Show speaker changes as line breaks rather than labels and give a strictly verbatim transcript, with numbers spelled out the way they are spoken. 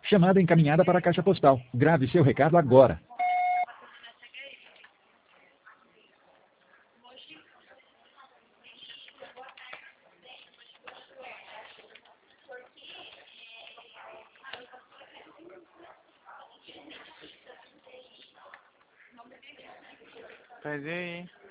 Chamada encaminhada para a caixa postal. Grave seu recado agora.
Faz aí.